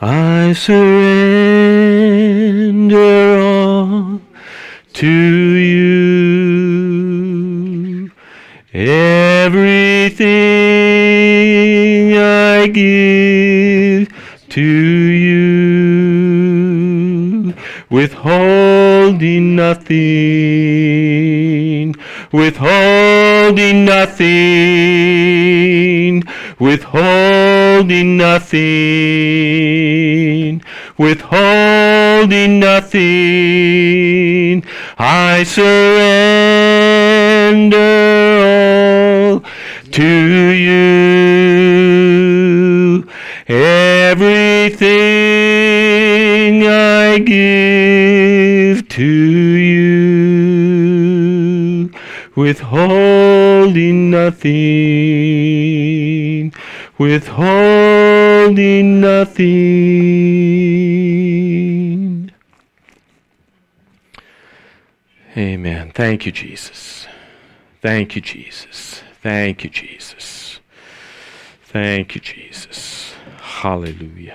I surrender all to you. Everything I give to you, withholding nothing, withholding nothing, withholding nothing, withholding nothing. I surrender all to you. Everything I give to you, withholding nothing, withholding nothing. Amen. Thank you, Jesus. Thank you, Jesus. Thank you, Jesus. Thank you, Jesus. Hallelujah.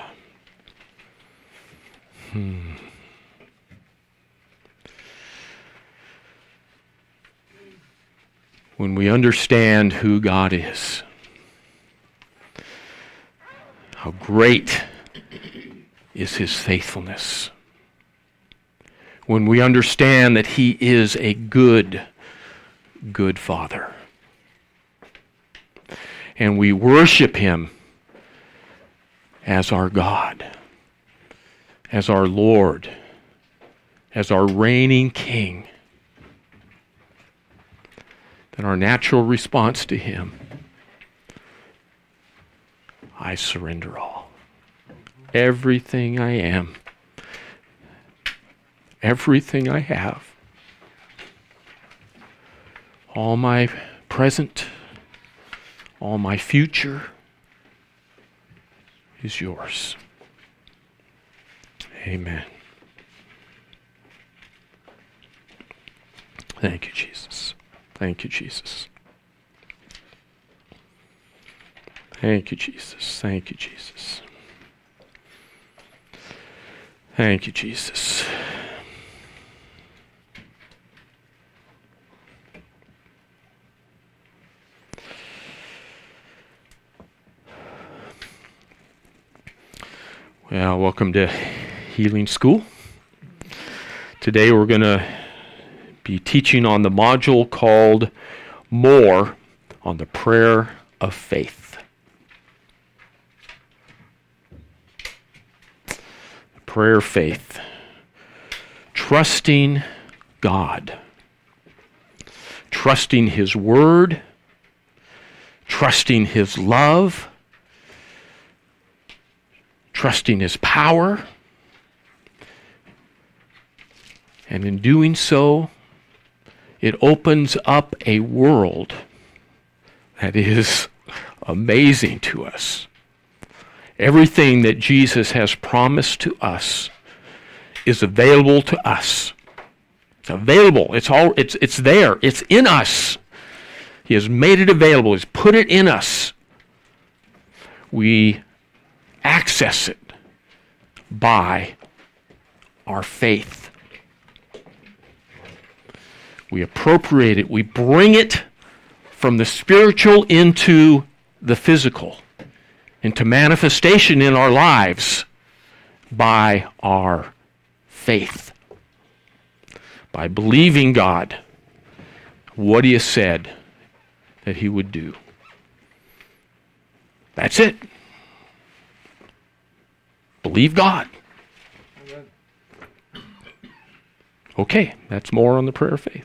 When we understand who God is, how great is His faithfulness. When we understand that He is a good, good Father. And we worship Him as our God, as our Lord, as our reigning King, then our natural response to Him, I surrender all. Everything I am, everything I have, all my present, all my future is yours. Amen. Thank you, Jesus. Thank you, Jesus. Thank you, Jesus. Thank you, Jesus. Thank you, Jesus. Well, welcome to Healing School. Today we're going to be teaching on the module called More on the Prayer of Faith. Prayer of faith. Trusting God. Trusting His Word. Trusting His love. Trusting His power. And in doing so, it opens up a world that is amazing to us. Everything that Jesus has promised to us is available to us. It's available. It's there. It's in us. He has made it available. He's put it in us. We access it by our faith. We appropriate it. We bring it from the spiritual into the physical, into manifestation in our lives by our faith. By believing God, what He has said that He would do. That's it. Believe God. Okay, that's more on the prayer of faith.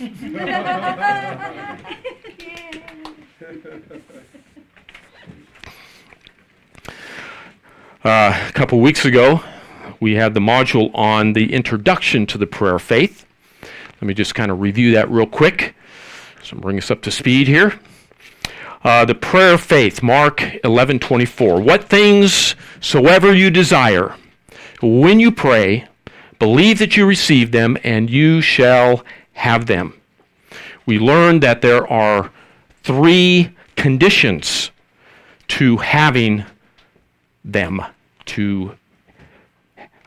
A couple weeks ago, we had the module on the introduction to the prayer of faith. Let me just kind of review that real quick. So bring us up to speed here. The prayer of faith, Mark 11:24. What things soever you desire, when you pray, believe that you receive them, and you shall have them. We learned that there are 3 conditions to having them, to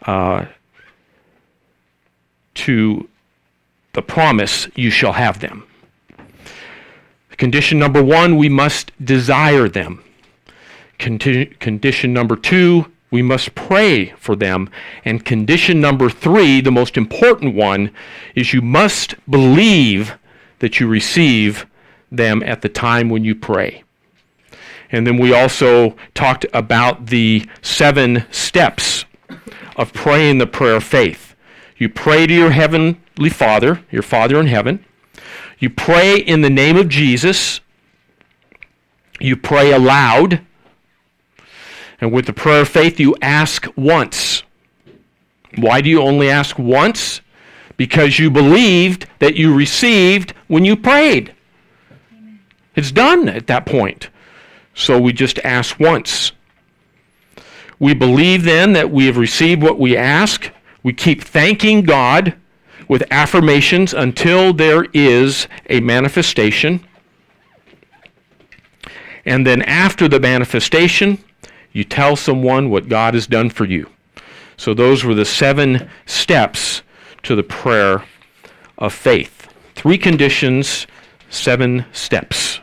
to the promise, you shall have them. Condition number 1, we must desire them. Condition number 2, we must pray for them. And condition number 3, the most important one, is you must believe that you receive them at the time when you pray. And then we also talked about the 7 steps of praying the prayer of faith. You pray to your heavenly Father, your Father in heaven. You pray in the name of Jesus. You pray aloud. And with the prayer of faith, you ask once. Why do you only ask once? Because you believed that you received when you prayed. It's done at that point. So we just ask once. We believe then that we have received what we ask. We keep thanking God with affirmations until there is a manifestation. And then after the manifestation, you tell someone what God has done for you. So those were the 7 steps to the prayer of faith. 3 conditions, 7 steps.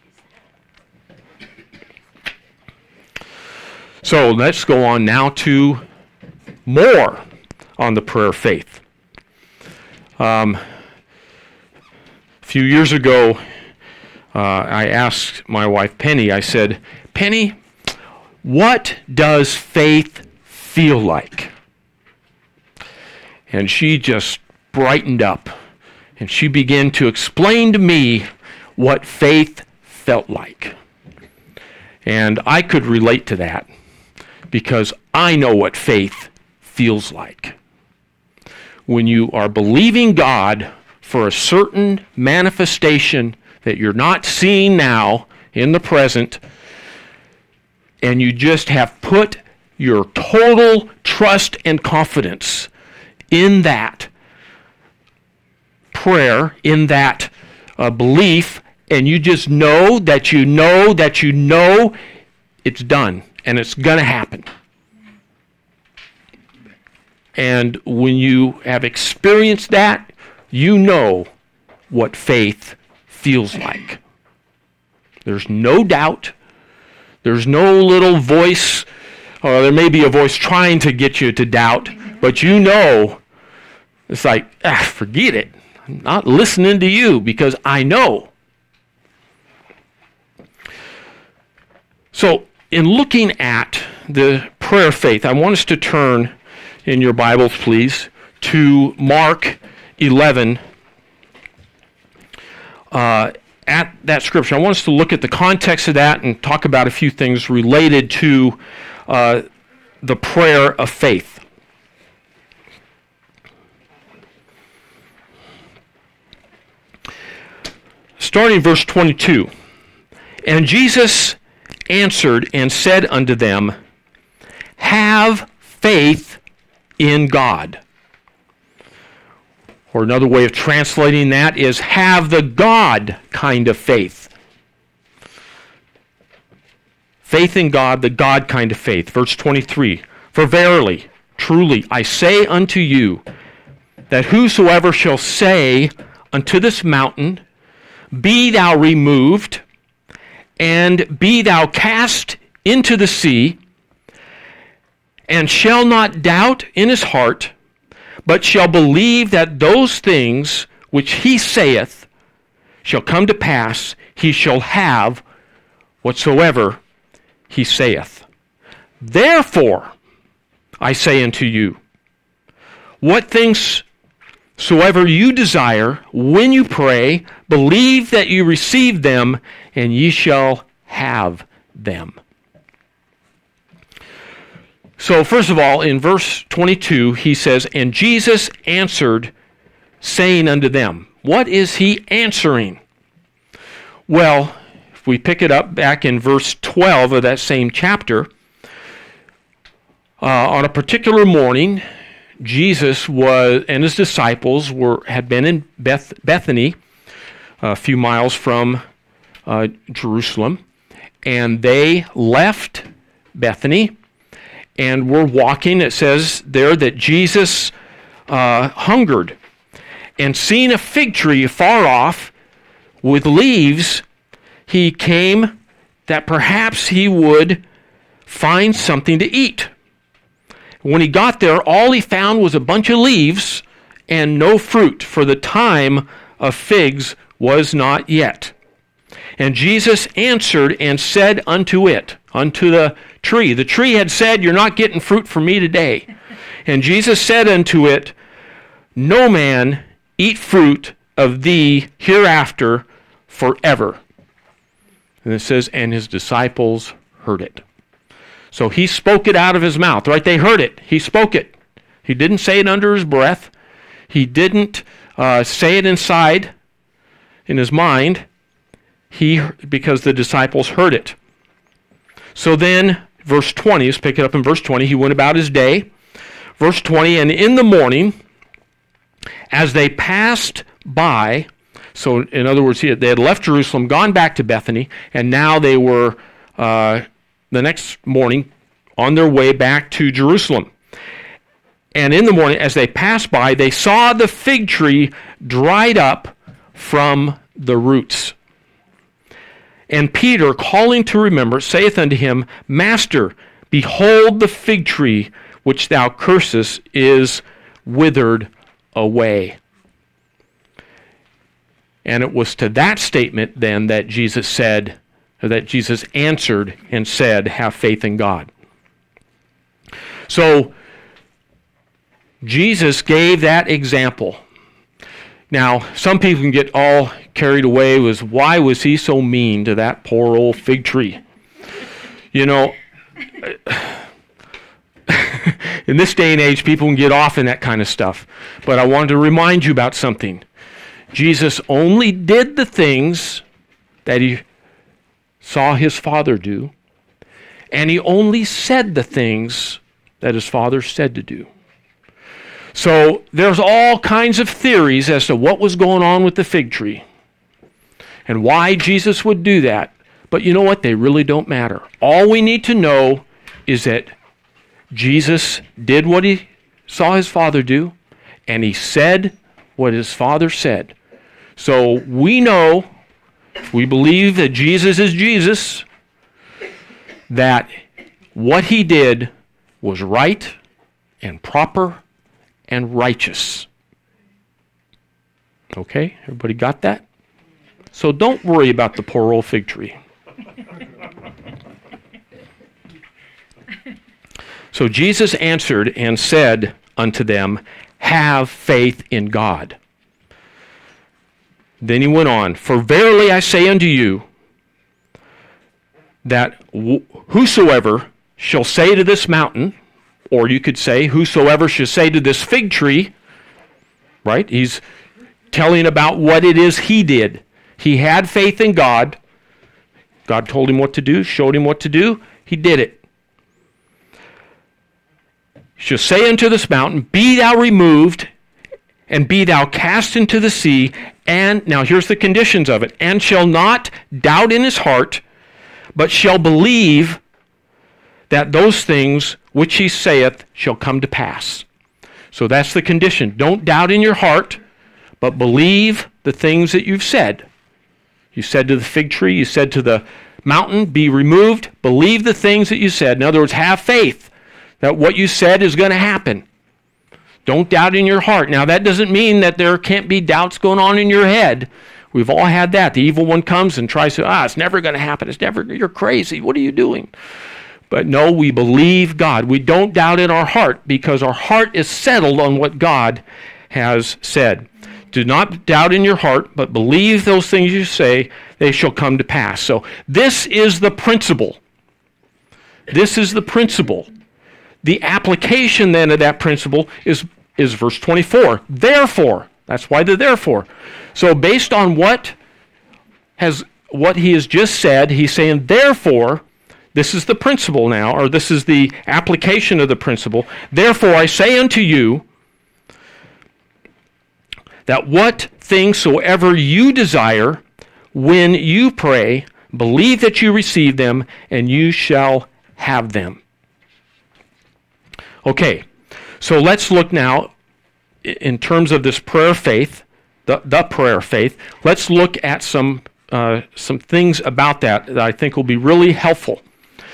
So let's go on now to more on the prayer of faith. A few years ago, I asked my wife Penny, I said, Penny, what does faith feel like? And she just brightened up, and she began to explain to me what faith felt like. And I could relate to that because I know what faith feels like. When you are believing God for a certain manifestation that you're not seeing now in the present, and you just have put your total trust and confidence in that prayer, in that belief, and you just know that you know that you know it's done and it's going to happen. And when you have experienced that, you know what faith feels like. There's no doubt. There's no little voice, or there may be a voice trying to get you to doubt, but you know, it's like, forget it. I'm not listening to you because I know. So, in looking at the prayer of faith, I want us to turn in your Bibles, please, to Mark 11. At that scripture, I want us to look at the context of that and talk about a few things related to the prayer of faith. Starting in verse 22. And Jesus answered and said unto them, have faith in God. Or another way of translating that is have the God kind of faith. Faith in God, the God kind of faith. Verse 23, for verily, truly, I say unto you, that whosoever shall say unto this mountain, be thou removed, and be thou cast into the sea, and shall not doubt in his heart, but shall believe that those things which he saith shall come to pass, he shall have whatsoever he saith. Therefore, I say unto you, what things soever you desire, when you pray, believe that you receive them, and ye shall have them. So first of all, in verse 22, he says, and Jesus answered, saying unto them. What is he answering? Well, if we pick it up back in verse 12 of that same chapter, on a particular morning, Jesus and his disciples had been in Bethany, a few miles from Jerusalem, and they left Bethany, and were walking. It says there that Jesus hungered, and seeing a fig tree far off with leaves, he came that perhaps he would find something to eat. When he got there, all he found was a bunch of leaves and no fruit, for the time of figs was not yet. And Jesus answered and said unto it, unto the tree. The tree had said, "You're not getting fruit from me today." And Jesus said unto it, "No man eat fruit of thee hereafter forever." And it says, and his disciples heard it. So he spoke it out of his mouth, right? They heard it. He spoke it. He didn't say it under his breath. He didn't say it inside in his mind. Because the disciples heard it. So then, verse 20, let's pick it up in verse 20. He went about his day. Verse 20, and in the morning, as they passed by, so in other words, they had left Jerusalem, gone back to Bethany, and now they were, the next morning, on their way back to Jerusalem. And in the morning, as they passed by, they saw the fig tree dried up from the roots. And Peter, calling to remember, saith unto him, Master, behold, the fig tree which thou cursest is withered away. And it was to that statement then that Jesus answered and said, have faith in God. So Jesus gave that example. Now, some people can get all carried away with why was he so mean to that poor old fig tree? You know, in this day and age, people can get off in that kind of stuff. But I wanted to remind you about something. Jesus only did the things that he saw his Father do, and he only said the things that his Father said to do. So there's all kinds of theories as to what was going on with the fig tree and why Jesus would do that. But you know what? They really don't matter. All we need to know is that Jesus did what he saw his Father do, and he said what his Father said. So we know, if we believe that Jesus is Jesus, that what he did was right and proper and righteous. Okay, everybody got that? So don't worry about the poor old fig tree. So Jesus answered and said unto them, have faith in God. Then he went on, for verily I say unto you, that whosoever shall say to this mountain, or you could say, whosoever shall say to this fig tree, right? He's telling about what it is he did. He had faith in God. God told him what to do, showed him what to do. He did it. Shall say unto this mountain, be thou removed, and be thou cast into the sea, and, now here's the conditions of it, and shall not doubt in his heart, but shall believe that those things which he saith shall come to pass. So that's the condition. Don't doubt in your heart, but believe the things that you've said. You said to the fig tree, you said to the mountain, be removed. Believe the things that you said. In other words, have faith that what you said is going to happen. Don't doubt in your heart. Now, that doesn't mean that there can't be doubts going on in your head. We've all had that. The evil one comes and tries to, it's never going to happen. You're crazy. What are you doing? But no, we believe God. We don't doubt in our heart because our heart is settled on what God has said. Do not doubt in your heart, but believe those things you say, they shall come to pass. So this is the principle. This is the principle. The application then of that principle is verse 24. Therefore, that's why the therefore. So based on what he has just said, he's saying, therefore, this is the principle now, or this is the application of the principle. Therefore, I say unto you that what things soever you desire, when you pray, believe that you receive them, and you shall have them. Okay, so let's look now in terms of this prayer faith, the prayer faith. Let's look at some things about that I think will be really helpful.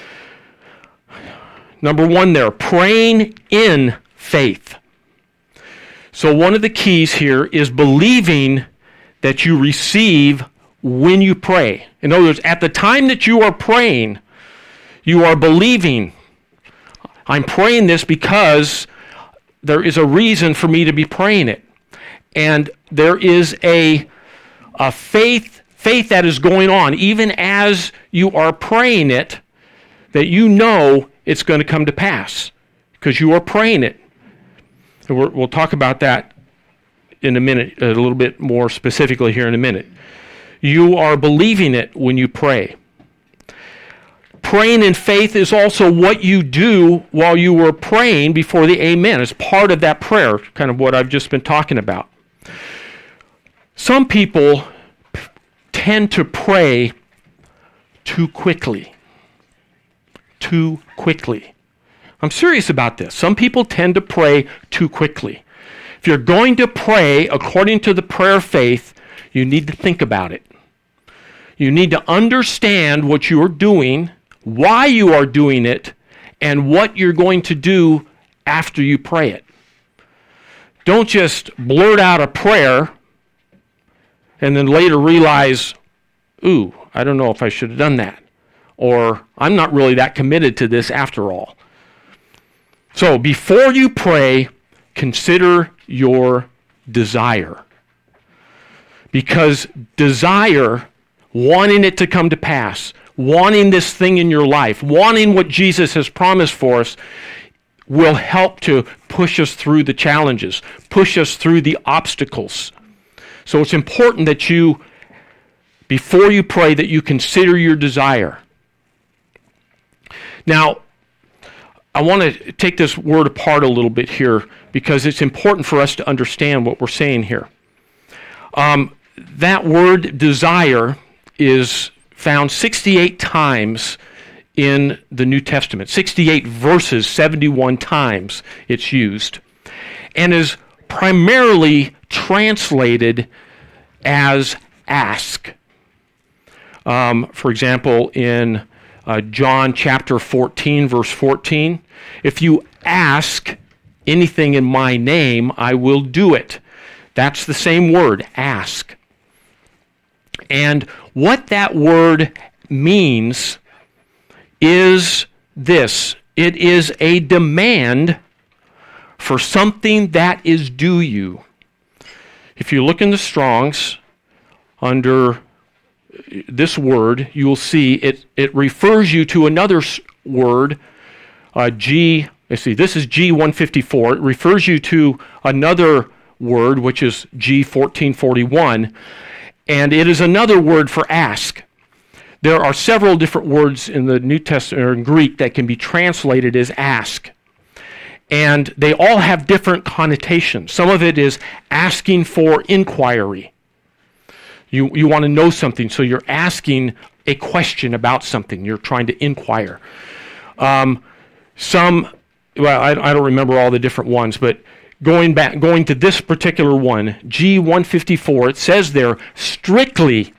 Number one there, praying in faith. So one of the keys here is believing that you receive when you pray. In other words, at the time that you are praying, you are believing, I'm praying this because there is a reason for me to be praying it. And there is a faith that is going on, even as you are praying it, that you know it's going to come to pass because you are praying it. And we'll talk about that in a minute, a little bit more specifically here in a minute. You are believing it when you pray. Praying in faith is also what you do while you were praying before the amen. It's part of that prayer, kind of what I've just been talking about. Some people tend to pray too quickly. Too quickly. I'm serious about this. Some people tend to pray too quickly. If you're going to pray according to the prayer faith, you need to think about it. You need to understand what you are doing, why you are doing it, and what you're going to do after you pray it. Don't just blurt out a prayer and then later realize, ooh, I don't know if I should have done that. Or I'm not really that committed to this after all. So before you pray, consider your desire. Because desire, wanting it to come to pass, wanting this thing in your life, wanting what Jesus has promised for us, will help to push us through the challenges, push us through the obstacles. So it's important that you, before you pray, that you consider your desire. Now, I want to take this word apart a little bit here because it's important for us to understand what we're saying here. That word desire is found 68 times in the New Testament. 68 verses, 71 times it's used, and is primarily translated as ask. For example, in John chapter 14, verse 14, if you ask anything in my name, I will do it. That's the same word, ask. And what that word means is this. It is a demand for something that is due you. If you look in the Strong's under this word, you will see it refers you to another word, this is G154. It refers you to another word, which is G1441, and it is another word for ask. There are several different words in the New Testament or in Greek that can be translated as ask. And they all have different connotations. Some of it is asking for inquiry. You want to know something, so you're asking a question about something. You're trying to inquire. I don't remember all the different ones, but going to this particular one, G154, it says there, strictly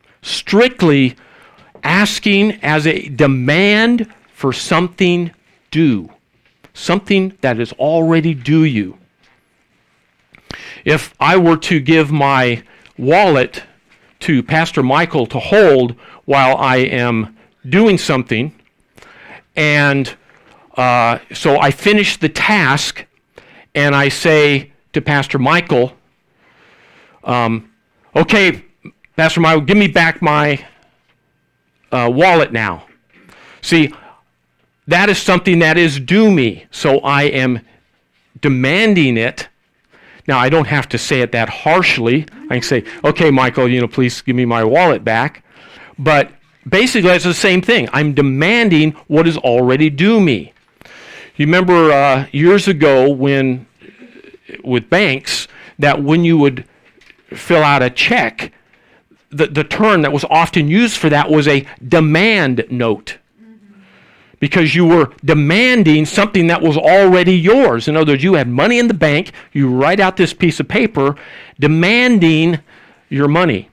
asking as a demand for something due. Something that is already due you. If I were to give my wallet to Pastor Michael to hold while I am doing something, and so I finish the task, and I say to Pastor Michael, okay, Pastor Michael, give me back my wallet now. See, that is something that is due me, so I am demanding it. Now, I don't have to say it that harshly. I can say, okay, Michael, please give me my wallet back. But basically, it's the same thing. I'm demanding what is already due me. You remember years ago with banks, that when you would fill out a check, the term that was often used for that was a demand note. because you were demanding something that was already yours. In other words, you had money in the bank, you write out this piece of paper demanding your money.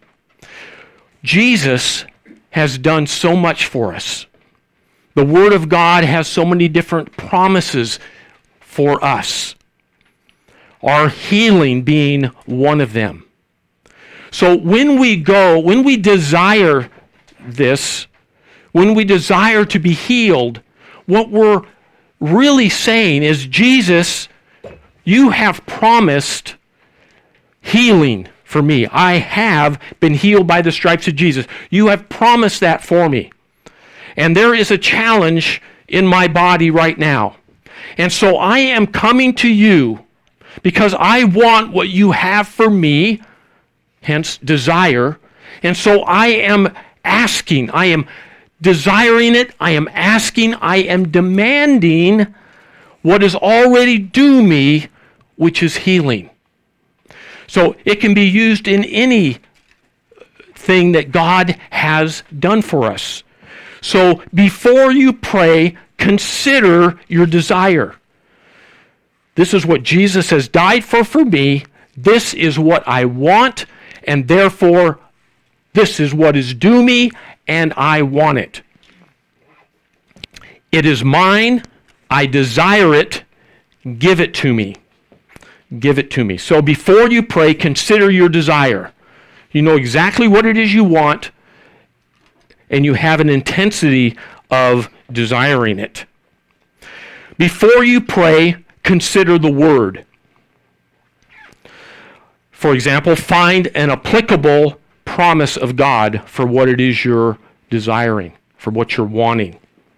Jesus has done so much for us. The Word of God has so many different promises for us. Our healing being one of them. So when we desire this, when we desire to be healed, what we're really saying is, Jesus, you have promised healing for me. I have been healed by the stripes of Jesus. You have promised that for me. And there is a challenge in my body right now. And so I am coming to you because I want what you have for me, hence desire. And so I am asking, I am desiring it, I am asking, I am demanding what is already due me, which is healing. So it can be used in any thing that God has done for us. So before you pray, consider your desire. This is what Jesus has died for me. This is what I want, and therefore this is what is due me, and I want it. It is mine. I desire it. Give it to me. Give it to me. So before you pray, consider your desire. You know exactly what it is you want, and you have an intensity of desiring it. Before you pray, consider the Word. For example, find an applicable promise of God for what it is you're desiring, for what you're wanting.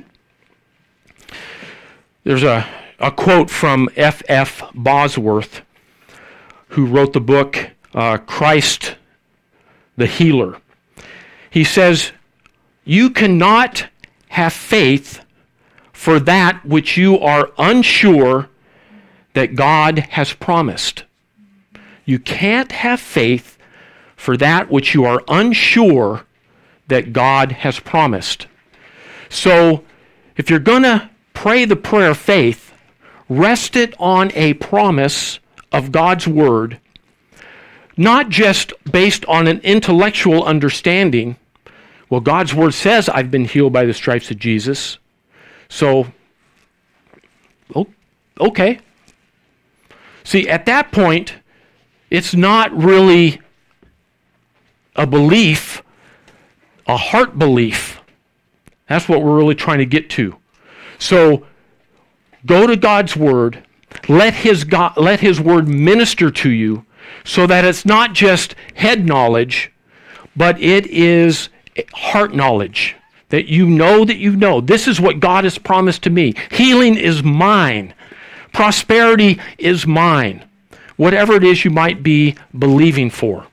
There's a quote from F.F. Bosworth, who wrote the book Christ the Healer. He says, "You cannot have faith for that which you are unsure that God has promised." You can't have faith for that which you are unsure that God has promised. So, if you're going to pray the prayer of faith, rest it on a promise of God's Word, not just based on an intellectual understanding. Well, God's Word says I've been healed by the stripes of Jesus. So, okay. See, at that point, it's not really a belief, a heart belief. That's what we're really trying to get to. So, go to God's Word. Let His Word minister to you so that it's not just head knowledge, but it is heart knowledge. That you know that you know. This is what God has promised to me. Healing is mine. Prosperity is mine. Whatever it is you might be believing for.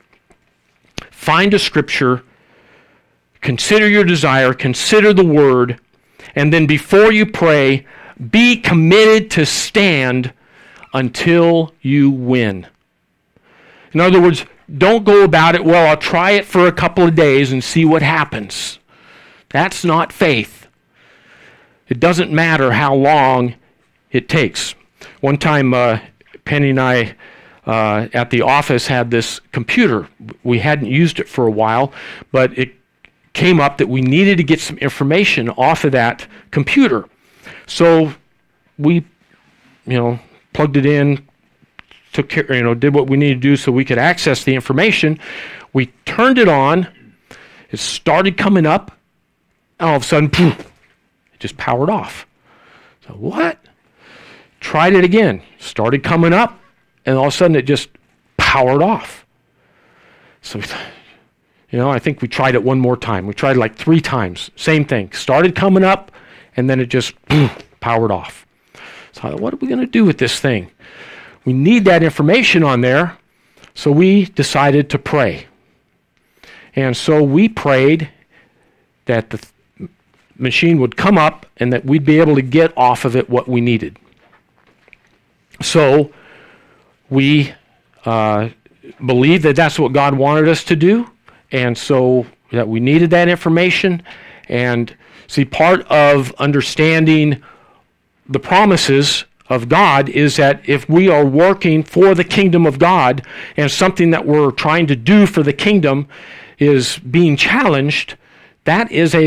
Find a scripture, consider your desire, consider the Word, and then before you pray, be committed to stand until you win. In other words, don't go about it, well, I'll try it for a couple of days and see what happens. That's not faith. It doesn't matter how long it takes. One time, Penny and I at the office had this computer. We hadn't used it for a while, but it came up that we needed to get some information off of that computer. So we, plugged it in, took care, did what we needed to do so we could access the information. We turned it on. It started coming up. And all of a sudden, poof, it just powered off. So what? Tried it again. Started coming up, and all of a sudden it just powered off. So, I think we tried it one more time. We tried it like 3 times. Same thing. Started coming up, and then it just powered off. So I thought, what are we going to do with this thing? We need that information on there, so we decided to pray. And so we prayed that the machine would come up and that we'd be able to get off of it what we needed. So we believed that that's what God wanted us to do, and so that we needed that information. And See, part of understanding the promises of God is that if we are working for the kingdom of God and something that we're trying to do for the kingdom is being challenged, that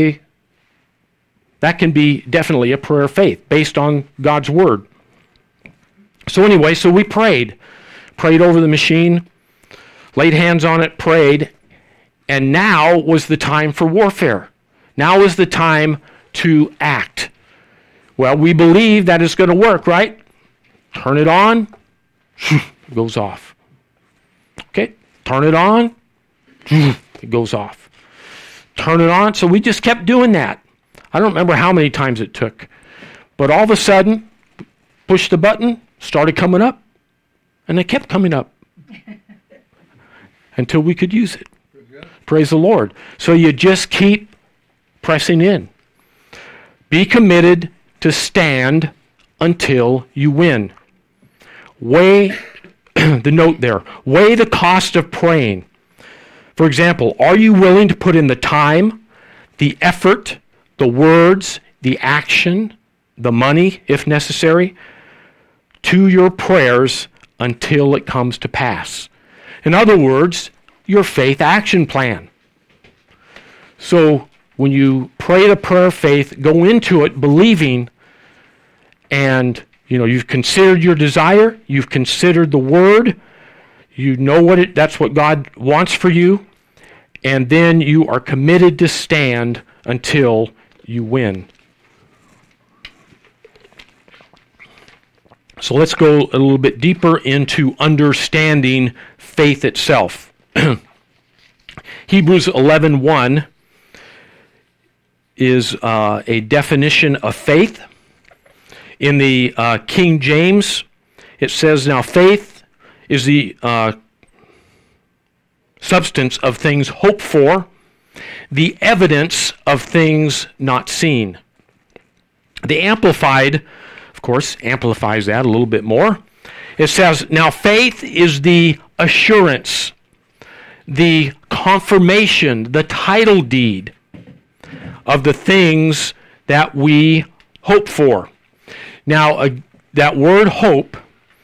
can be definitely a prayer of faith based on God's word. So anyway, so we prayed over the machine, laid hands on it, prayed, and now was the time for warfare. Now is the time to act. Well, we believe that it's going to work, right? Turn it on, it goes off. Okay, turn it on, it goes off. Turn it on. So we just kept doing that. I don't remember how many times it took. But all of a sudden, pushed the button, started coming up, and they kept coming up until we could use it. Praise the Lord. So you just keep pressing in. Be committed to stand until you win. Weigh the note there. Weigh the cost of praying. For example, are you willing to put in the time, the effort, the words, the action, the money, if necessary, to your prayers until it comes to pass? In other words, your faith action plan. So when you pray the prayer of faith, go into it believing, and you've considered your desire, you've considered the word, you know that's what God wants for you, and then you are committed to stand until you win. So let's go a little bit deeper into understanding faith itself. Hebrews 11:1 is a definition of faith. In the King James, it says, now faith is the substance of things hoped for, the evidence of things not seen. The Amplified, of course, amplifies that a little bit more. It says, now faith is the assurance, the confirmation, the title deed of the things that we hope for. Now, that word hope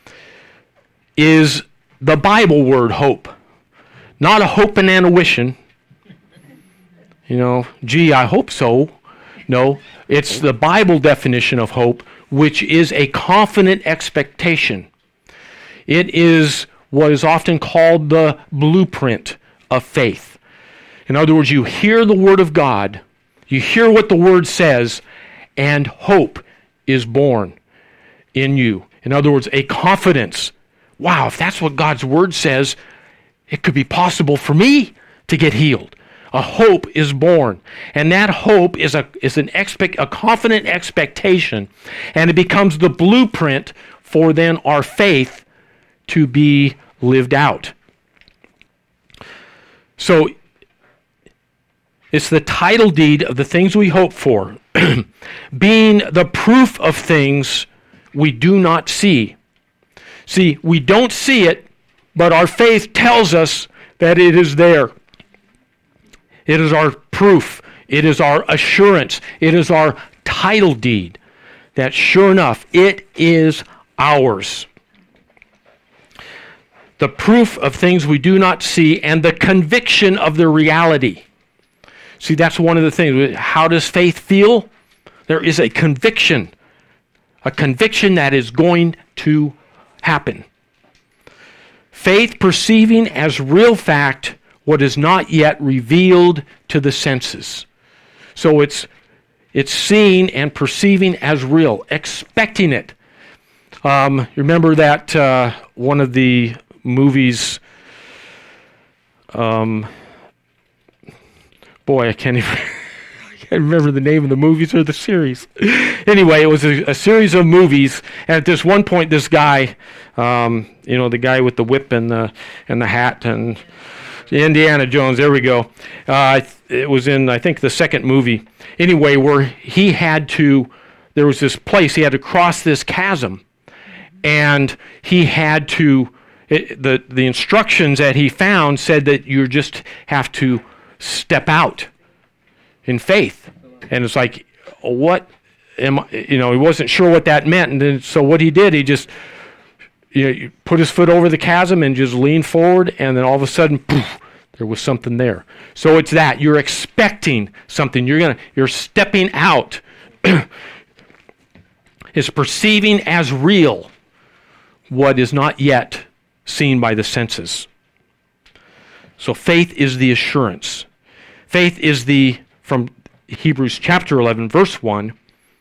is the Bible word hope, not a hope and intuition. Gee, I hope so. No, it's the Bible definition of hope, which is a confident expectation. It is what is often called the blueprint of faith. In other words, you hear the Word of God, you hear what the Word says, and hope is born in you. In other words, a confidence. Wow, if that's what God's Word says, it could be possible for me to get healed. A hope is born. And that hope is a confident expectation. And it becomes the blueprint for then our faith to be lived out. So it's the title deed of the things we hope for, being the proof of things we do not see. See, we don't see it, but our faith tells us that it is there. It is our proof. It is our assurance. It is our title deed that sure enough, it is ours. The proof of things we do not see and the conviction of the reality. See, that's one of the things. How does faith feel? There is a conviction that is going to happen. Faith perceiving as real fact what is not yet revealed to the senses. So it's seeing and perceiving as real, expecting it. You remember that one of the movies, boy, I can't remember the name of the movies or the series. Anyway, it was a series of movies, and at this one point, this guy, the guy with the whip and the hat, and Indiana Jones, there we go. It was in, I think, the second movie. Anyway, where there was this place, he had to cross this chasm, and he had to, the instructions that he found said that you just have to step out in faith. And it's like, what am I, he wasn't sure what that meant. And then, so what he did, he just, put his foot over the chasm and just leaned forward, and then all of a sudden, poof, there was something there. So it's that. You're expecting something. You're stepping out. It's perceiving as real what is not yet seen by the senses. So faith is the assurance. Faith is from Hebrews chapter 11, verse 1,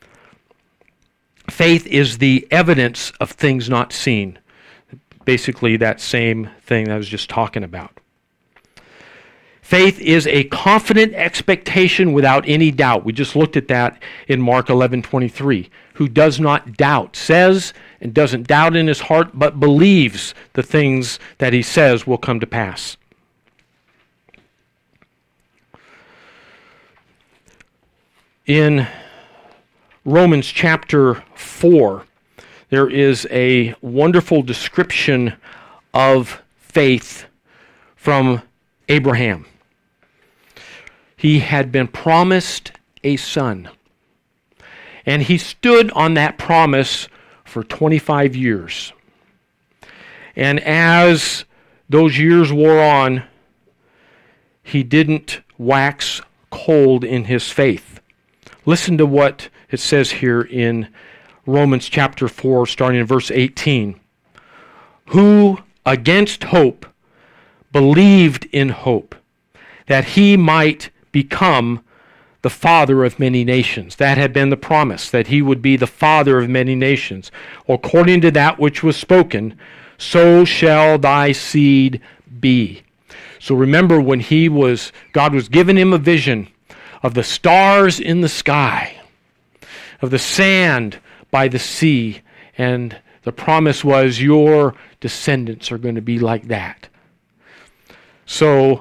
faith is the evidence of things not seen. Basically that same thing that I was just talking about. Faith is a confident expectation without any doubt. We just looked at that in Mark 11:23. Who does not doubt, says and doesn't doubt in his heart, but believes the things that he says will come to pass. In Romans chapter 4, there is a wonderful description of faith from Abraham. He had been promised a son, and he stood on that promise for 25 years. And as those years wore on, he didn't wax cold in his faith. Listen to what it says here in Romans chapter 4, starting in verse 18. Who, against hope, believed in hope, that he might become the father of many nations. That had been the promise, that he would be the father of many nations. According to that which was spoken, so shall thy seed be. So remember when God was giving him a vision of the stars in the sky, of the sand by the sea, and the promise was your descendants are going to be like that. So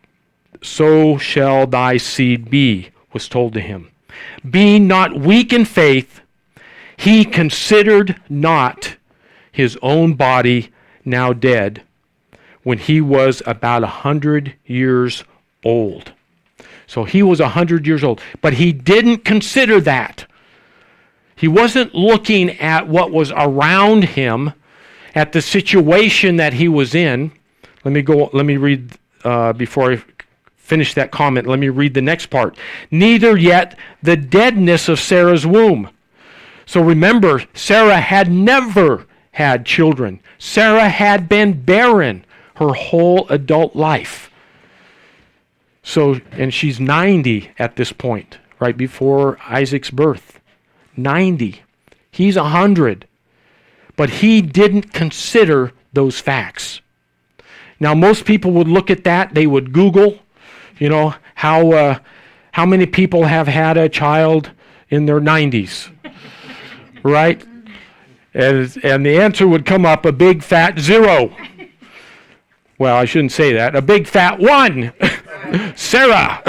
shall thy seed be, was told to him. Being not weak in faith, he considered not his own body now dead, when he was about 100 years old. So he was 100 years old, but he didn't consider that. He wasn't looking at what was around him, at the situation that he was in. Let me read, before I finish that comment, let me read the next part. Neither yet the deadness of Sarah's womb. So remember, Sarah had never had children. Sarah had been barren her whole adult life. So, and she's 90 at this point, right before Isaac's birth. 90. He's 100. But he didn't consider those facts. Now, most people would look at that. They would Google, how many people have had a child in their 90s, right? And the answer would come up a big fat 0. Well, I shouldn't say that. A big fat 1. Sarah.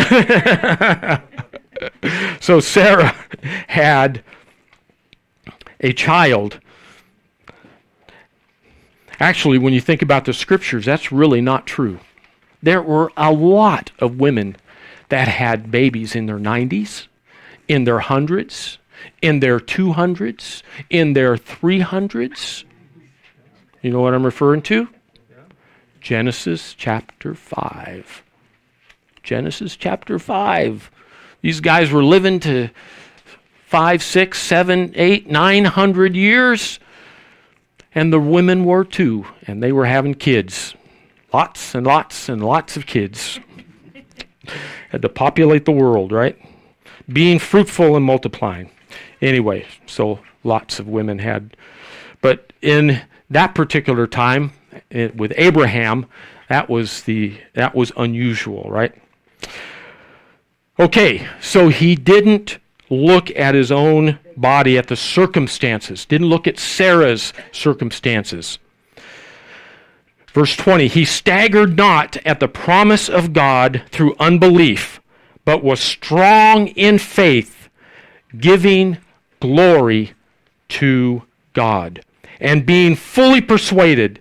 So Sarah had a child. Actually, when you think about the scriptures, that's really not true. There were a lot of women that had babies in their 90s, in their 100s, in their 200s, in their 300s. You know what I'm referring to? Genesis chapter 5. Genesis chapter 5. These guys were living to 5, 6, 7, 8, 900 years. And the women were too. And they were having kids. Lots and lots and lots of kids. Had to populate the world, right? Being fruitful and multiplying. Anyway, so lots of women had. But in that particular time, with Abraham, that was unusual, right? Okay, so he didn't look at his own body, at the circumstances. Didn't look at Sarah's circumstances. Verse 20, he staggered not at the promise of God through unbelief, but was strong in faith, giving glory to God. And being fully persuaded,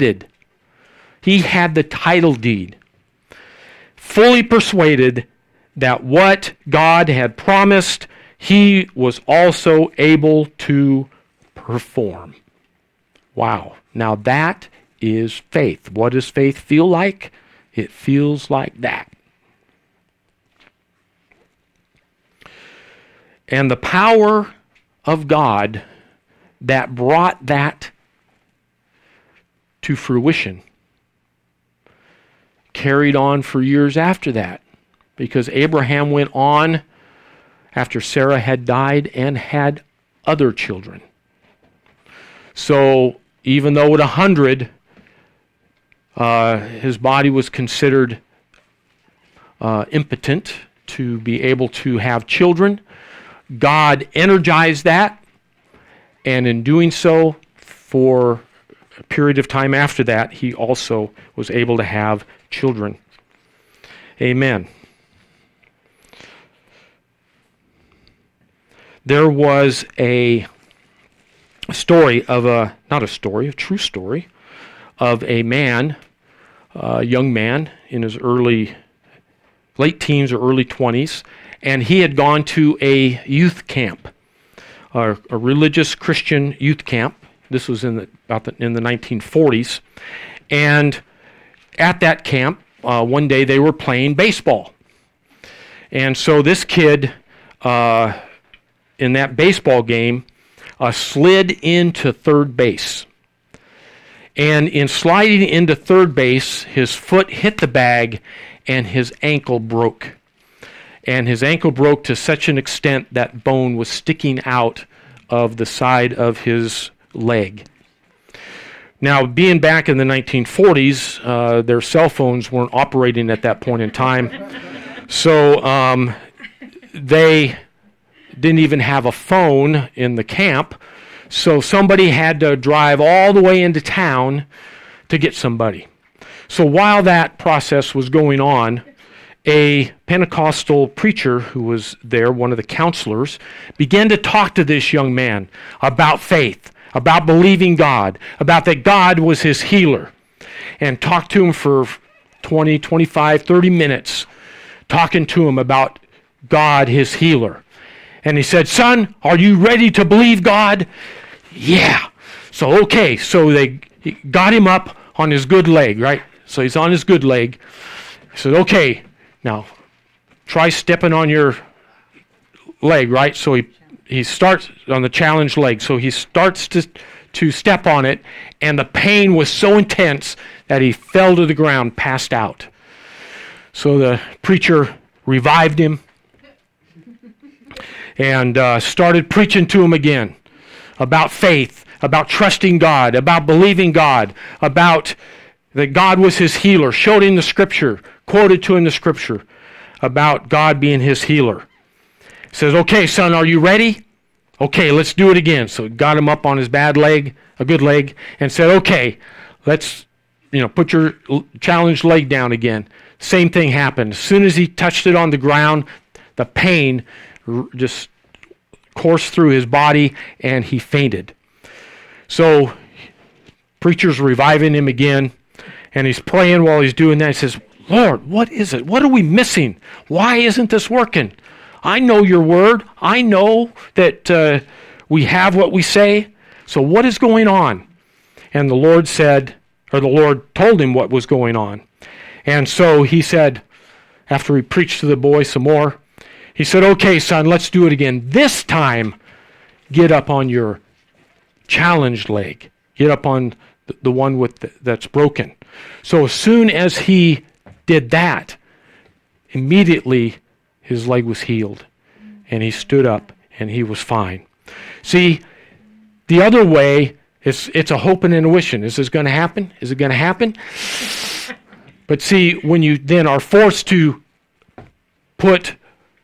he had the title deed, fully persuaded that what God had promised, he was also able to perform. Wow. Now that is faith. What does faith feel like? It feels like that. And the power of God that brought that to fruition carried on for years after that, because Abraham went on after Sarah had died and had other children. So even though at 100, his body was considered impotent to be able to have children, God energized that, and in doing so, for a period of time after that, he also was able to have children. Amen. There was a story of a true story of a man, a young man in his late teens or early 20s, and he had gone to a youth camp, a religious Christian youth camp. This was in the 1940s, and at that camp, one day they were playing baseball, and so this kid in that baseball game slid into third base. And in sliding into third base, his foot hit the bag and his ankle broke. And his ankle broke to such an extent that bone was sticking out of the side of his leg. Now, being back in the 1940s, their cell phones weren't operating at that point in time. So they didn't even have a phone in the camp. So somebody had to drive all the way into town to get somebody. So while that process was going on, a Pentecostal preacher who was there, one of the counselors, began to talk to this young man about faith, about believing God, about that God was his healer, and talked to him for 20, 25, 30 minutes, talking to him about God, his healer. And he said, "Son, are you ready to believe God?" "Yeah." So they got him up on his good leg, right? So he's on his good leg. He said, "Okay, now try stepping on your leg," right? So he starts on the challenged leg. So he starts to step on it, and the pain was so intense that he fell to the ground, passed out. So the preacher revived him and started preaching to him again about faith, about trusting God, about believing God, about that God was his healer, showed him the scripture, quoted to him the scripture about God being his healer. He says, "Okay, son, are you ready? Okay, let's do it again." So got him up on his bad leg, a good leg, and said, "Okay, let's put your challenged leg down again." Same thing happened. As soon as he touched it on the ground, the pain just coursed through his body, and he fainted. So preacher's reviving him again, and he's praying while he's doing that. He says, "Lord, what is it? What are we missing? Why isn't this working? I know your word. I know that we have what we say. So what is going on?" And the Lord told him what was going on. And so he said, after he preached to the boy some more, he said, "Okay, son, let's do it again. This time, get up on your challenged leg. Get up on the one that's broken." So as soon as he did that, immediately his leg was healed, and he stood up, and he was fine. See, the other way, it's a hope and intuition. Is this going to happen? Is it going to happen? But see, when you then are forced to put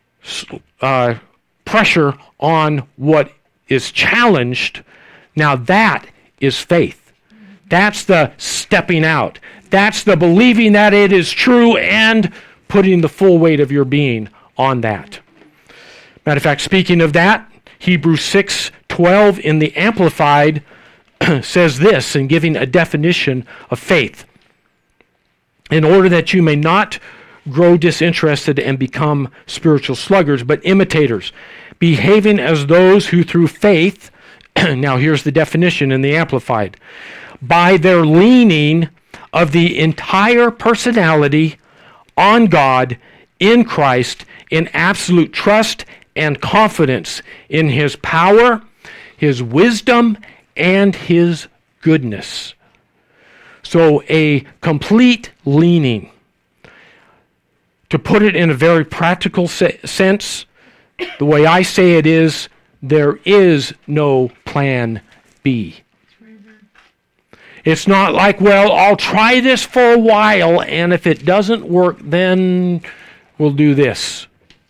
pressure on what is challenged, now that is faith. That's the stepping out. That's the believing that it is true and putting the full weight of your being on that. Matter of fact, speaking of that, Hebrews 6:12 in the Amplified says this in giving a definition of faith. "In order that you may not grow disinterested and become spiritual sluggards, but imitators, behaving as those who through faith, now here's the definition in the Amplified, by their leaning of the entire personality on God in Christ, in absolute trust and confidence in His power, His wisdom, and His goodness. So a complete leaning. To put it in a very practical sense, the way I say it is, there is no plan B. It's not like, well, I'll try this for a while, and if it doesn't work, then we'll do this.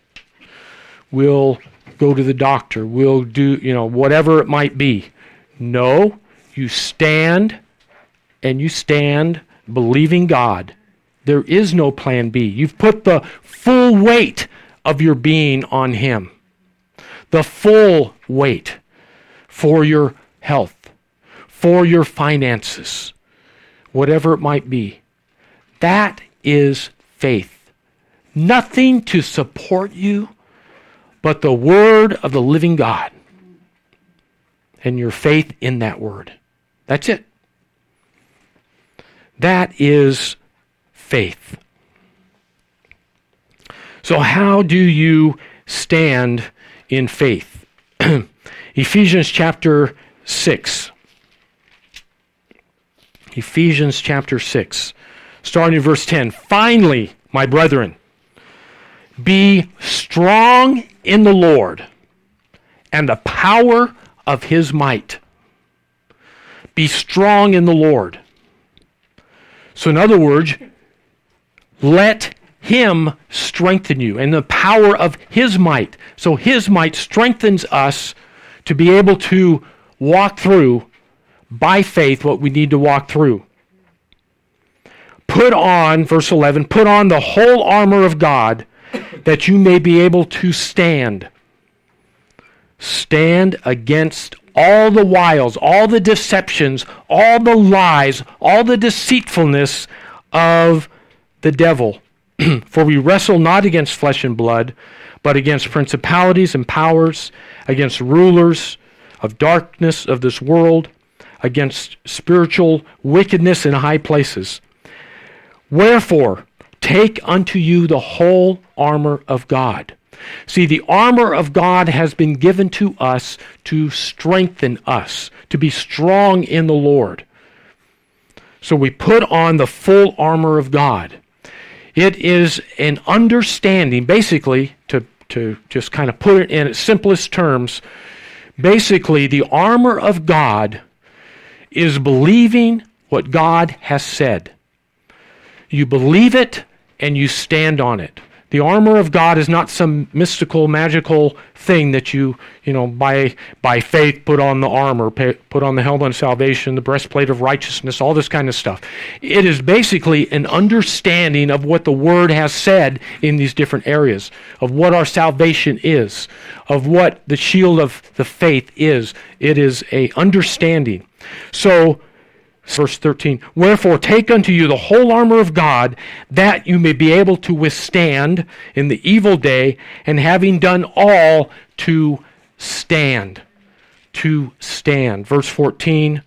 We'll go to the doctor. We'll do, whatever it might be. No, you stand, and you stand believing God. There is no plan B. You've put the full weight of your being on Him. The full weight for your health, for your finances, whatever it might be. That is faith. Nothing to support you but the Word of the living God and your faith in that Word. That's it. That is faith. So how do you stand in faith? Ephesians chapter 6. Ephesians chapter 6, starting in verse 10. Finally, my brethren, be strong in the Lord and the power of His might. Be strong in the Lord. So in other words, let Him strengthen you and the power of His might. So His might strengthens us to be able to walk through, by faith, what we need to walk through. Put on, verse 11, put on the whole armor of God that you may be able to stand. Stand against all the wiles, all the deceptions, all the lies, all the deceitfulness of the devil. For we wrestle not against flesh and blood, but against principalities and powers, against rulers of darkness of this world, against spiritual wickedness in high places. Wherefore, take unto you the whole armor of God. See, the armor of God has been given to us to strengthen us, to be strong in the Lord. So we put on the full armor of God. It is an understanding, basically, to just kind of put it in its simplest terms, basically the armor of God is believing what God has said. You believe it and you stand on it. The armor of God is not some mystical, magical thing that you by faith put on the armor, put on the helmet of salvation, the breastplate of righteousness, all this kind of stuff. It is basically an understanding of what the Word has said in these different areas, of what our salvation is, of what the shield of the faith is. It is a understanding. So, verse 13, wherefore take unto you the whole armor of God, that you may be able to withstand in the evil day, and having done all, to stand. To stand. Verse 14,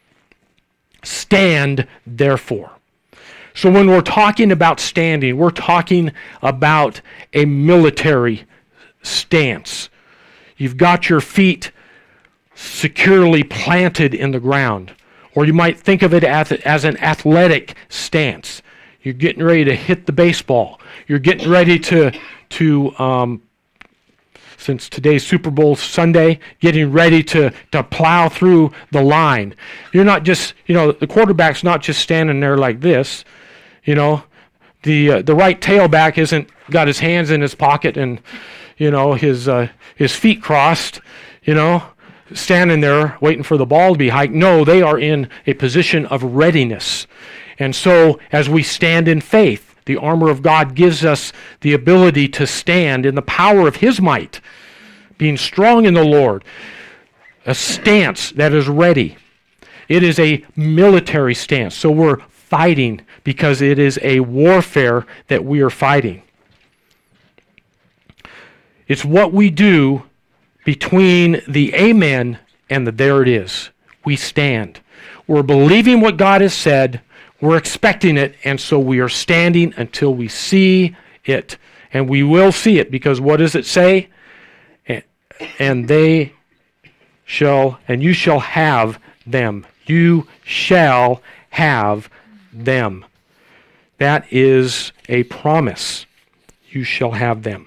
stand therefore. So when we're talking about standing, we're talking about a military stance. You've got your feet securely planted in the ground. Or you might think of it as an athletic stance. You're getting ready to hit the baseball. You're getting ready to since today's Super Bowl Sunday, getting ready to plow through the line. You're not just, the quarterback's not just standing there like this. The right tailback isn't got his hands in his pocket and, his feet crossed, standing there waiting for the ball to be hiked. No, they are in a position of readiness. And so as we stand in faith, the armor of God gives us the ability to stand in the power of His might, being strong in the Lord, a stance that is ready. It is a military stance. So we're fighting because it is a warfare that we are fighting. It's what we do between the amen and the there it is. We stand. We're believing what God has said. We're expecting it, and so we are standing until we see it. And we will see it, because what does it say? And they shall, and you shall have them. You shall have them. That is a promise. You shall have them.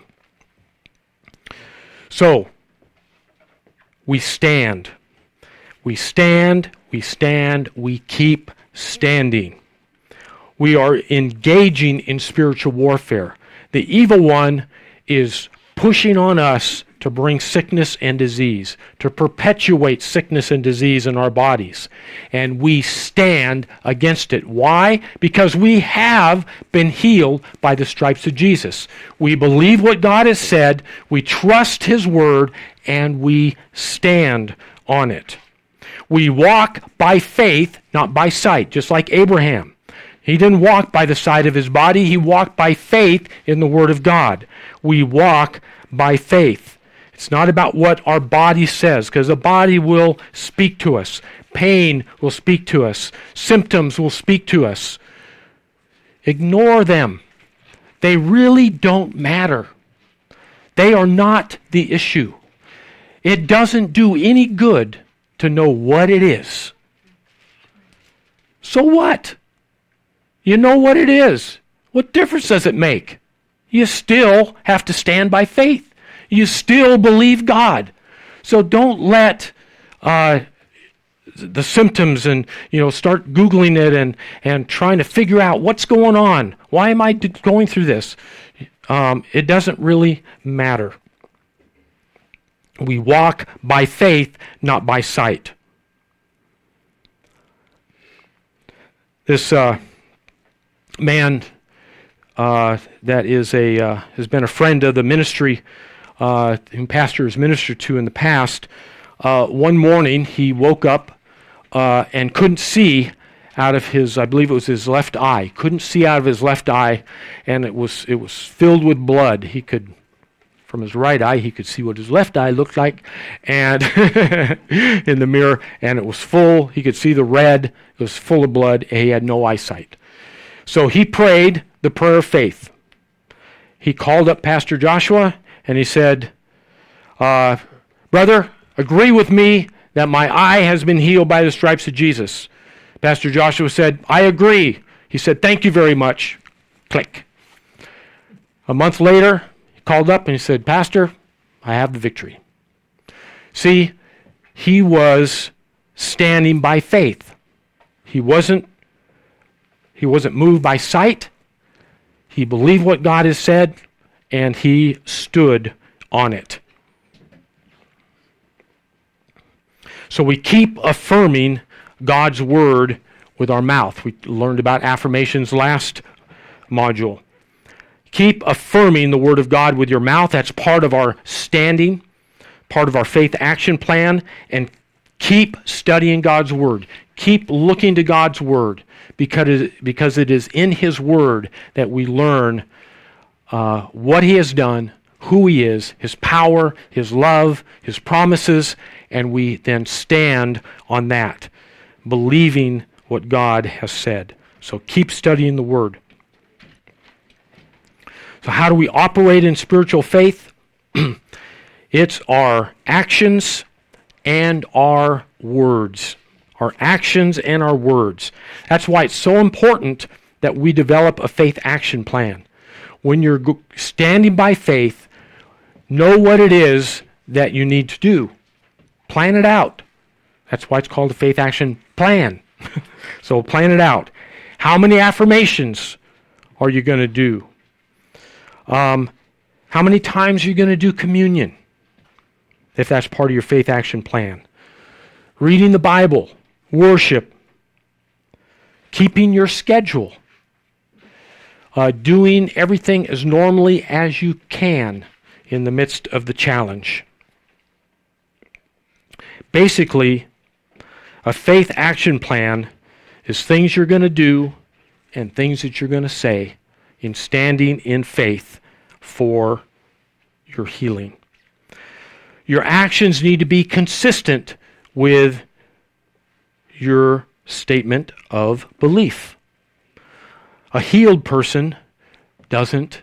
So, we stand. We stand, we stand, we keep standing. We are engaging in spiritual warfare. The evil one is pushing on us to bring sickness and disease, to perpetuate sickness and disease in our bodies. And we stand against it. Why? Because we have been healed by the stripes of Jesus. We believe what God has said, we trust His word, and we stand on it. We walk by faith, not by sight, just like Abraham. He didn't walk by the sight of his body, he walked by faith in the word of God. We walk by faith. It's not about what our body says, because the body will speak to us. Pain will speak to us. Symptoms will speak to us. Ignore them. They really don't matter. They are not the issue. It doesn't do any good to know what it is. So what? You know what it is. What difference does it make? You still have to stand by faith. You still believe God. So don't let the symptoms and start Googling it and trying to figure out what's going on. Why am I going through this? It doesn't really matter. We walk by faith, not by sight. This man that is has been a friend of the ministry, whom pastor has ministered to in the past. One morning he woke up and couldn't see out of his, I believe it was his left eye. Couldn't see out of his left eye, and it was filled with blood. He could, from his right eye, he could see what his left eye looked like, and in the mirror, and it was full. He could see the red. It was full of blood, and he had no eyesight. So he prayed the prayer of faith. He called up Pastor Joshua, and he said, "Brother, agree with me that my eye has been healed by the stripes of Jesus." Pastor Joshua said, "I agree." He said, "Thank you very much." Click. A month later, he called up and he said, "Pastor, I have the victory." See, he was standing by faith. He wasn't moved by sight. He believed what God has said, and he stood on it. So we keep affirming God's word with our mouth. We learned about affirmations last module. Keep affirming the word of God with your mouth. That's part of our standing, part of our faith action plan. And keep studying God's word. Keep looking to God's word, because it is in His word that we learn what He has done, who He is, His power, His love, His promises, and we then stand on that, believing what God has said. So keep studying the Word. So how do we operate in spiritual faith? It's our actions and our words. Our actions and our words. That's why it's so important that we develop a faith action plan. When you're standing by faith, know what it is that you need to do. Plan it out. That's why it's called a faith action plan. So plan it out. How many affirmations are you going to do? How many times are you going to do communion, if that's part of your faith action plan? Reading the Bible, worship, keeping your schedule, doing everything as normally as you can in the midst of the challenge. Basically, a faith action plan is things you're going to do and things that you're going to say in standing in faith for your healing. Your actions need to be consistent with your statement of belief. A healed person doesn't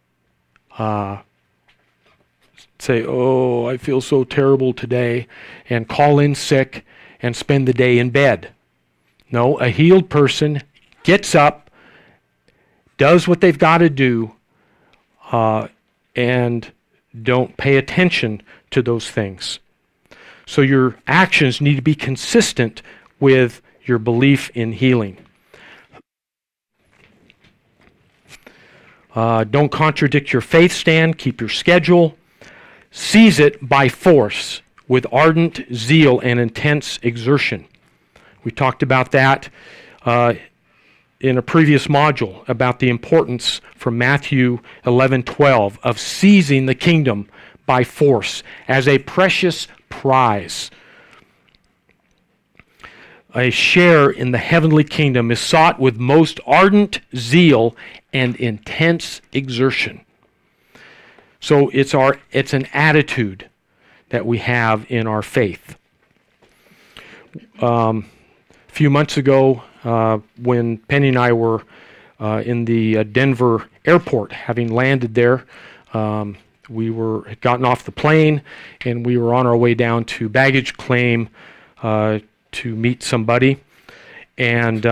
say, "Oh, I feel so terrible today," and call in sick and spend the day in bed. No, a healed person gets up, does what they've got to do, and don't pay attention to those things. So your actions need to be consistent with your belief in healing. Don't contradict your faith stand. Keep your schedule. Seize it by force with ardent zeal and intense exertion. We talked about that in a previous module about the importance from Matthew 11:12 of seizing the kingdom by force as a precious prize. A share in the heavenly kingdom is sought with most ardent zeal and intense exertion. So it's an attitude that we have in our faith. A few months ago, when Penny and I were in the Denver airport, having landed there, we had gotten off the plane, and we were on our way down to baggage claim to meet somebody. And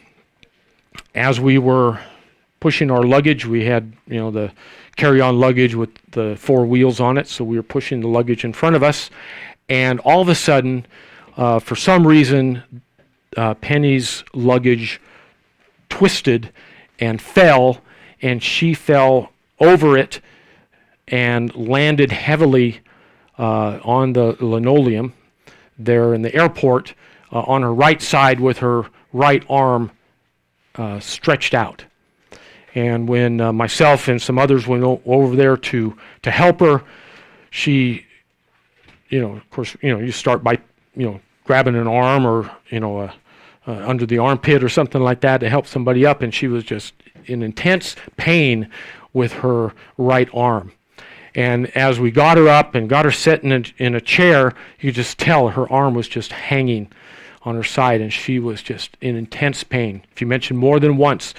as we were pushing our luggage, we had the carry-on luggage with the 4 wheels on it, so we were pushing the luggage in front of us, and all of a sudden, for some reason, Penny's luggage twisted and fell, and she fell over it and landed heavily on the linoleum there in the airport on her right side with her right arm stretched out. And when myself and some others went over there to help her, she, of course, you start by, grabbing an arm or, under the armpit or something like that to help somebody up, and she was just in intense pain with her right arm. And as we got her up and got her set in a chair, you could just tell her arm was just hanging on her side, and she was just in intense pain. She mentioned more than once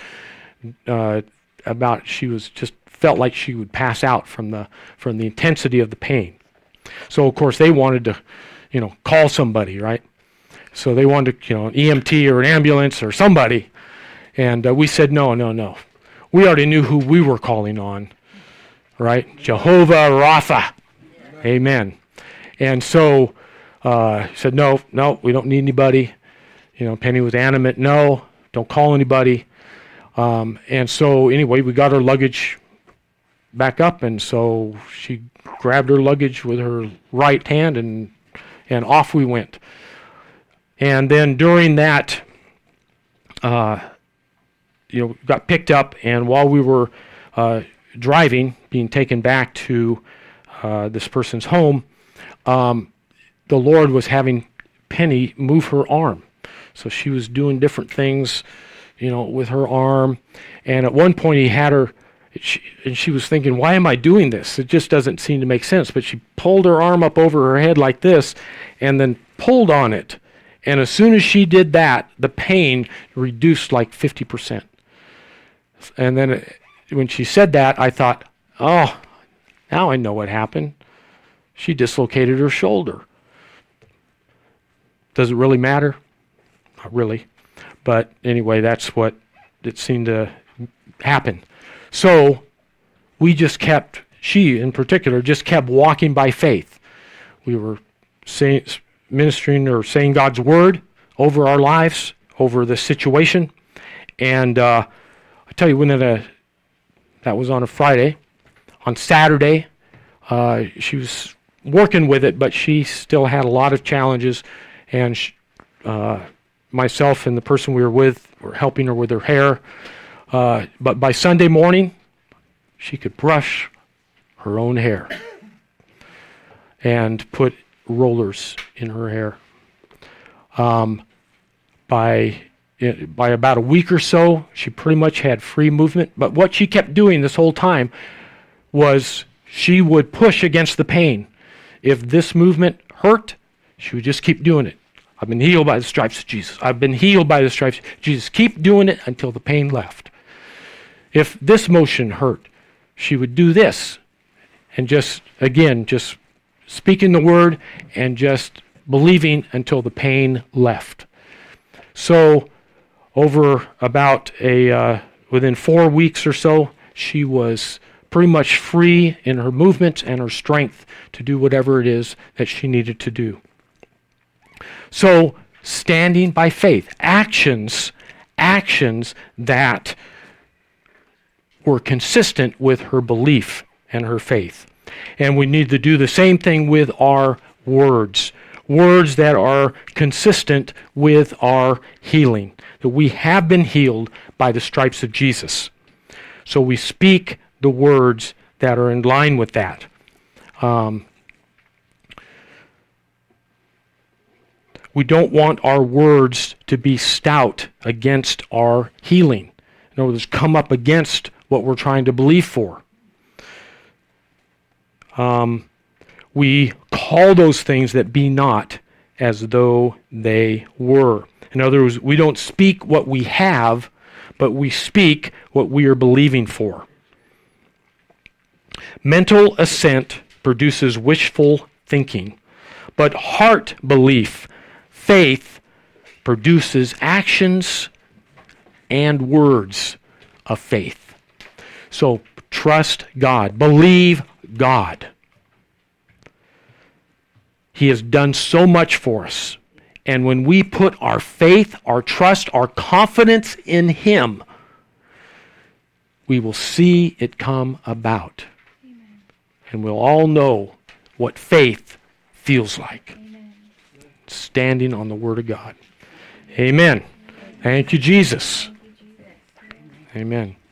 about she was just felt like she would pass out from the intensity of the pain. So of course they wanted to, call somebody, right? So they wanted to, an EMT or an ambulance or somebody, and we said no. We already knew who we were calling on, right? Jehovah Rapha, amen. And so said no, we don't need anybody. Penny was adamant, no, don't call anybody. And so anyway, we got her luggage back up, and so she grabbed her luggage with her right hand, and off we went. And then during that, got picked up, and while we were driving, being taken back to this person's home, the Lord was having Penny move her arm. So she was doing different things, with her arm. And at one point he had her, and she was thinking, why am I doing this? It just doesn't seem to make sense. But she pulled her arm up over her head like this and then pulled on it. And as soon as she did that, the pain reduced like 50%. And then when she said that, I thought, oh, now I know what happened. She dislocated her shoulder. Does it really matter? Not really. But anyway, that's what it seemed to happen. So she in particular, just kept walking by faith. We were ministering or saying God's word over our lives, over the situation. And I tell you, when that was on a Friday. On Saturday, she was working with it, but she still had a lot of challenges. And myself and the person we were with were helping her with her hair. But by Sunday morning, she could brush her own hair and put rollers in her hair. By by about a week or so, she pretty much had free movement. But what she kept doing this whole time was she would push against the pain. If this movement hurt, she would just keep doing it. I've been healed by the stripes of Jesus. I've been healed by the stripes of Jesus. Keep doing it until the pain left. If this motion hurt, she would do this. And just speaking the word and just believing until the pain left. So over about within 4 weeks or so, she was pretty much free in her movement and her strength to do whatever it is that she needed to do. So standing by faith, actions that were consistent with her belief and her faith. And we need to do the same thing with our words that are consistent with our healing, that we have been healed by the stripes of Jesus. So we speak the words that are in line with that. We don't want our words to be stout against our healing. In other words, come up against what we're trying to believe for. We call those things that be not as though they were. In other words, we don't speak what we have, but we speak what we are believing for. Mental assent produces wishful thinking, but heart belief, faith, produces actions and words of faith. So trust God. Believe God. He has done so much for us. And when we put our faith, our trust, our confidence in Him, we will see it come about. Amen. And we'll all know what faith feels like. Amen. Standing on the Word of God. Amen. Thank you, Jesus. Amen.